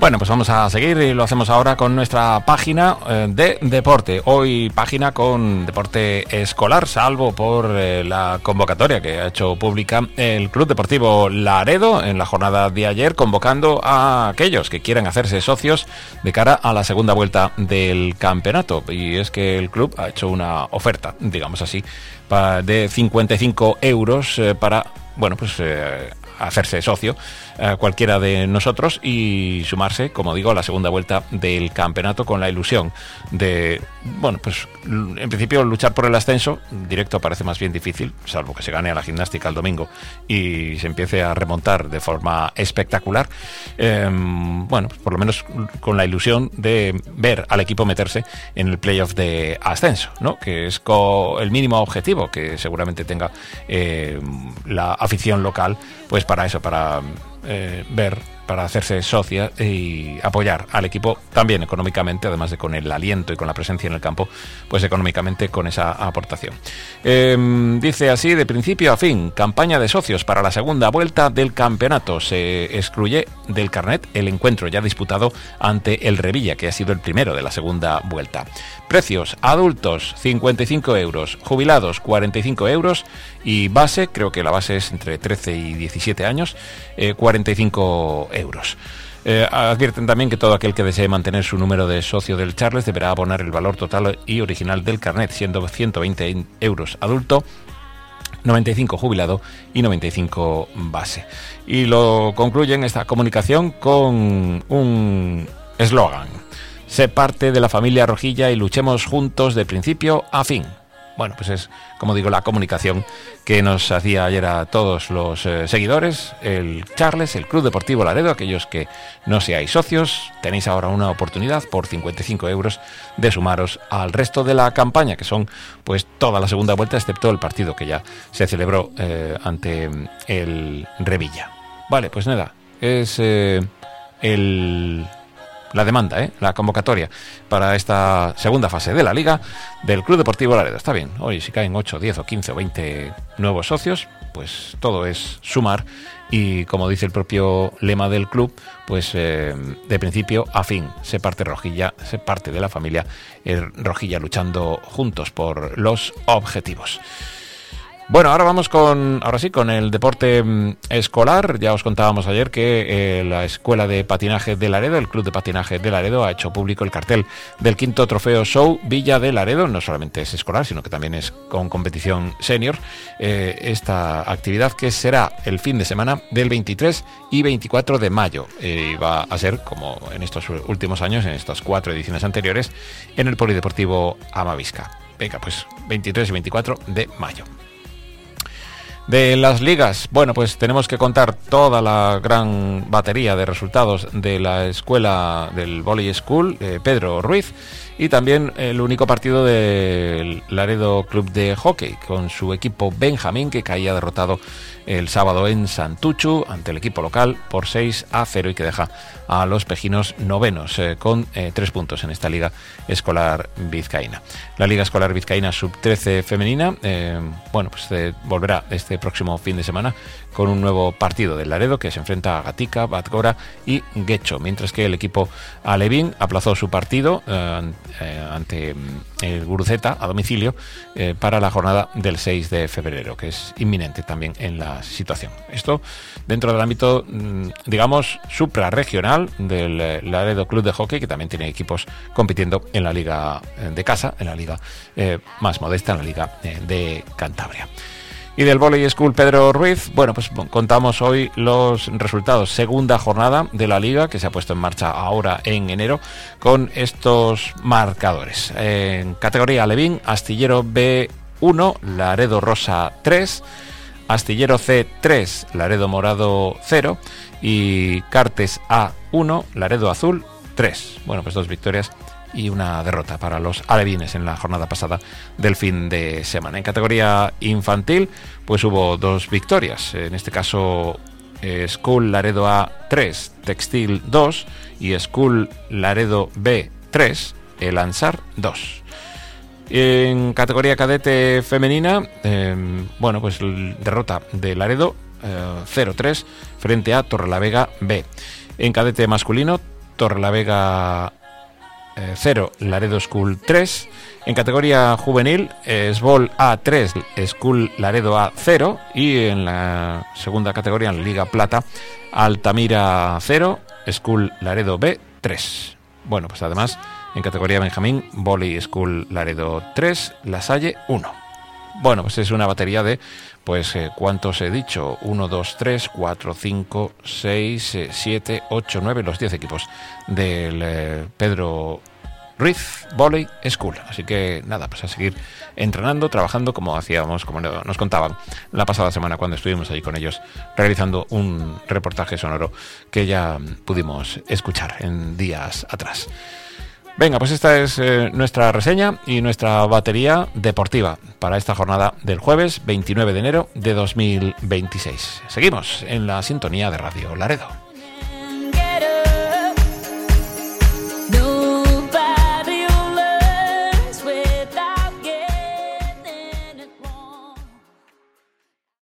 Bueno, pues vamos a seguir y lo hacemos ahora con nuestra página de deporte. Hoy página con deporte escolar, salvo por la convocatoria que ha hecho pública el Club Deportivo Laredo en la jornada de ayer, convocando a aquellos que quieran hacerse socios de cara a la segunda vuelta del campeonato. Y es que el club ha hecho una oferta, digamos así, de 55 euros para, bueno, pues hacerse socio cualquiera de nosotros y sumarse, como digo, a la segunda vuelta del campeonato con la ilusión de, bueno, pues en principio luchar por el ascenso. Directo parece más bien difícil, salvo que se gane a la Gimnástica el domingo y se empiece a remontar de forma espectacular. Bueno, pues por lo menos con la ilusión de ver al equipo meterse en el playoff de ascenso, ¿no? Que es el mínimo objetivo que seguramente tenga la afición local, pues para eso, para ver, para hacerse socia y apoyar al equipo también económicamente, además de con el aliento y con la presencia en el campo, pues económicamente con esa aportación. Dice así: de principio a fin, campaña de socios para la segunda vuelta del campeonato. Se excluye del carnet el encuentro ya disputado ante el Revilla, que ha sido el primero de la segunda vuelta. Precios: adultos 55 euros, jubilados 45 euros y base, creo que la base es entre 13 y 17 años, 45 euros. Advierten también que todo aquel que desee mantener su número de socio del Charles deberá abonar el valor total y original del carnet, siendo 120 euros adulto, 95 jubilado y 95 base. Y lo concluyen esta comunicación con un eslogan: sé parte de la familia rojilla y luchemos juntos de principio a fin. Bueno, pues es, como digo, la comunicación que nos hacía ayer a todos los seguidores, el Charles, el Club Deportivo Laredo. Aquellos que no seáis socios, tenéis ahora una oportunidad por 55 euros de sumaros al resto de la campaña, que son pues toda la segunda vuelta, excepto el partido que ya se celebró ante el Revilla. Vale, pues nada, es la demanda, la convocatoria para esta segunda fase de la Liga del Club Deportivo Laredo. Está bien, hoy si caen 8, 10 o 15 o 20 nuevos socios, pues todo es sumar y, como dice el propio lema del club, pues de principio a fin, se parte rojilla, se parte de la familia rojilla luchando juntos por los objetivos. Bueno, ahora vamos con el deporte escolar. Ya os contábamos ayer que la Escuela de Patinaje de Laredo, el Club de Patinaje de Laredo, ha hecho público el cartel del 5º Trofeo Show Villa de Laredo. No solamente es escolar, sino que también es con competición senior. Esta actividad, que será el fin de semana del 23 y 24 de mayo. Y va a ser, como en estos últimos años, en estas 4 ediciones anteriores, en el Polideportivo Amavisca. Venga, pues 23 y 24 de mayo. De las ligas, bueno, pues tenemos que contar toda la gran batería de resultados de la escuela del Volley School, Pedro Ruiz, y también el único partido del Laredo Club de Hockey, con su equipo Benjamín, que caía derrotado el sábado en Santuchu ante el equipo local por 6-0 y que deja a los pejinos novenos con 3 puntos en esta Liga Escolar Vizcaína. La Liga Escolar Vizcaína Sub-13 femenina, bueno, pues volverá este próximo fin de semana con un nuevo partido del Laredo, que se enfrenta a Gatica, Batgora y Guecho, mientras que el equipo alevín aplazó su partido ante el Guruceta a domicilio para la jornada del 6 de febrero, que es inminente también en la situación. Esto dentro del ámbito, digamos, suprarregional del Laredo Club de Hockey, que también tiene equipos compitiendo en la liga de casa, en la liga más modesta, en la liga de Cantabria. Y del Volley School Pedro Ruiz, bueno, pues contamos hoy los resultados. Segunda jornada de la liga, que se ha puesto en marcha ahora en enero, con estos marcadores. En categoría alevín, Astillero B1, Laredo Rosa 3, Astillero C 3, Laredo Morado 0 y Cartes A1, Laredo Azul 3. Bueno, pues 2 victorias y una derrota para los alevines en la jornada pasada del fin de semana. En categoría infantil, pues hubo 2 victorias. En este caso, School Laredo A 3, Textil 2 y School Laredo B 3, El Ansar 2. En categoría cadete femenina, bueno, pues derrota de Laredo 0-3 frente a Torrelavega B. En cadete masculino, Torrelavega 0, Laredo School 3. En categoría juvenil, Esbol A3, School Laredo A0. Y en la segunda categoría, en la Liga Plata, Altamira 0, School Laredo B3. Bueno, pues además, en categoría Benjamín, Volley School Laredo 3, La Salle 1. Bueno, pues es una batería de, pues, ¿cuántos he dicho? 1, 2, 3, 4, 5, 6, 7, 8, 9, los 10 equipos del Pedro Ruiz Volley School. Así que nada, pues a seguir entrenando, trabajando como hacíamos, como nos contaban la pasada semana cuando estuvimos ahí con ellos realizando un reportaje sonoro que ya pudimos escuchar en días atrás. Venga, pues esta es nuestra reseña y nuestra batería deportiva para esta jornada del jueves 29 de enero de 2026. Seguimos en la sintonía de Radio Laredo.